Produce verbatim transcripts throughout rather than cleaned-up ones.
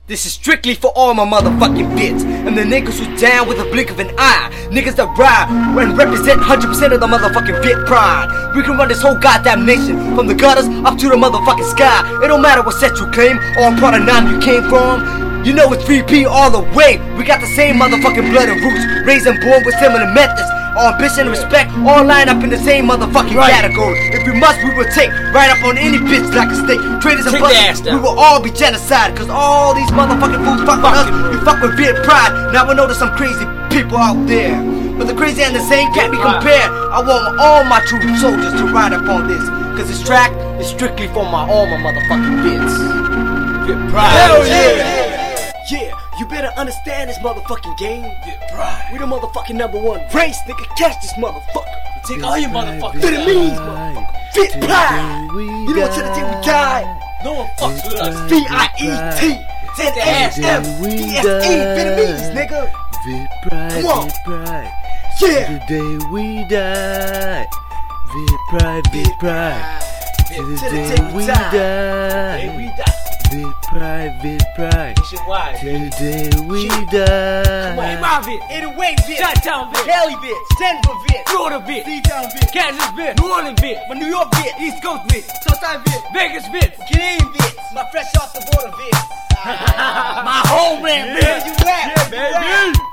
This is strictly for all my motherfucking bits and the niggas who down with a blink of an eye. Niggas that ride and represent one hundred percent of the motherfucking Vit pride. We can run this whole goddamn nation from the gutters up to the motherfucking sky. It don't matter what set you claim or what part of nine you came from. You know it's three P all the way. We got the same motherfucking blood and roots, raised and born with similar methods. Our ambition and respect all line up in the same motherfucking right. category. If we must, we will take right up on any bitch like a snake. Traitors and busters, we will all be genocide. Cause all these motherfucking fools fuck with us. We fuck with Vit pride. Now we know there's some crazy people out there, but the crazy and the same can't be compared. I want all my true soldiers to ride up on this, cause this track is strictly for my all my motherfucking bits. Vit pride. Hell yeah! Yeah, you better understand this motherfucking game. Vit pride. We the motherfucking number one race, nigga. Catch this motherfucker. Take all your motherfuckers. Vietnamese, motherfucker. Vit pride. You know what till the day we die. No one fucks with us. V I E T N A M D S E Vietnamese, nigga. Vit pride, Come on. Vit pride. Yeah. Till the day we die. Vit pride, Vit pride. Till the day we die. we die. Vit pride, Vit pride. Nationwide, Till baby. the day we die. Come on, my Vit. eight oh eight Vit. Chi-Town Vit. Cali Vit. Denver Vit. Florida Vit. C-Town Vit. Kansas Vit. New Orleans Vit. My New York Vit. East Coast Vit. Southside Vit. Vegas Vit. Canadian Vit. My fresh off the border Vit. My homeland Where Vit. you at? Yeah, baby.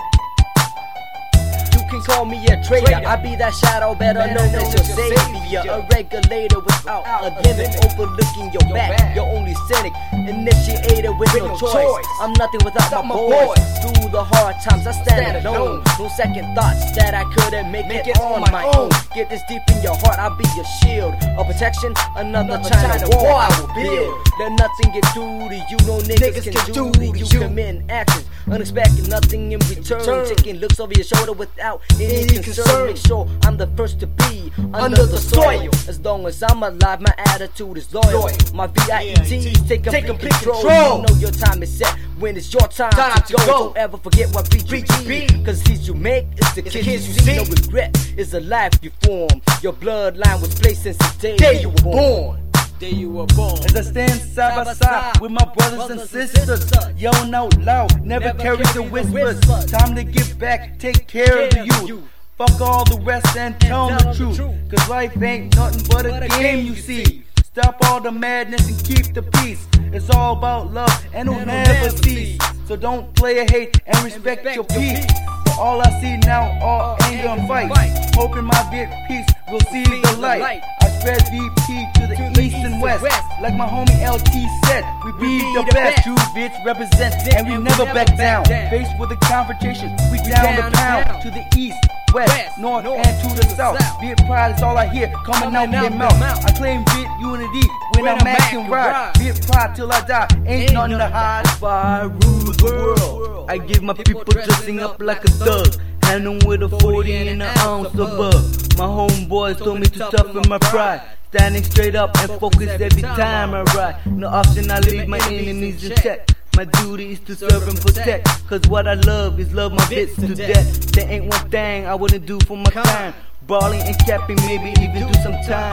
You can call me a traitor. I be that shadow, better known as your savior. A regulator without a gimmick, overlooking your back. Your only cynic, initiator with no choice. I'm nothing without my boys. Through the hard times, I stand alone. No second thoughts that I couldn't make it on my own. Get this deep in your heart, I'll be your shield. A protection, another China war I will build. Let nothing get through to you, no niggas can do to you. Commit actions, unexpected, nothing in return. Taking looks over your shoulder without any concern. Make sure I'm the first to be under the soil. As long as I'm alive, my attitude is loyal. My V I E Ts take complete control. You know your time is set when it's your time to go. Don't ever forget what beat you be, cause seeds you make is the kids you see. No regret is the life you form. Your bloodline was placed since the day you were born. Day you were born. As I stand side by side with my brothers and sisters, yelling out loud, never carry the whispers. Time to give back, take care of the youth. Fuck all the rest and tell them the truth, cause life ain't nothing but a game you see. Stop all the madness and keep the peace. It's all about love and it'll never cease. So don't play a hate and respect your peace. All I see now are anger and fight. Hoping my Vit peace will see the light. I spread V P to the east and west. Like my homie L T said, we be the best. True Vits represent and we never back down. Faced with a confrontation, we down the pound. To the east, west, north, and to the south. Vit pride is all I hear coming out their mouth. I claim Vit unity when I'm acting right. Vit pride till I die, ain't nothing to hide. If I rule the world, I give my people dressing up like a thug. Hand them with a forty and an ounce of bug. My homeboys told me to toughen my pride. Standing straight up and focus every time I ride. No option, I leave my enemies in check. My duty is to serve and protect, cause what I love is love my bits to death. There ain't one thing I wouldn't do for my kind. Brawling and capping, maybe even do some time.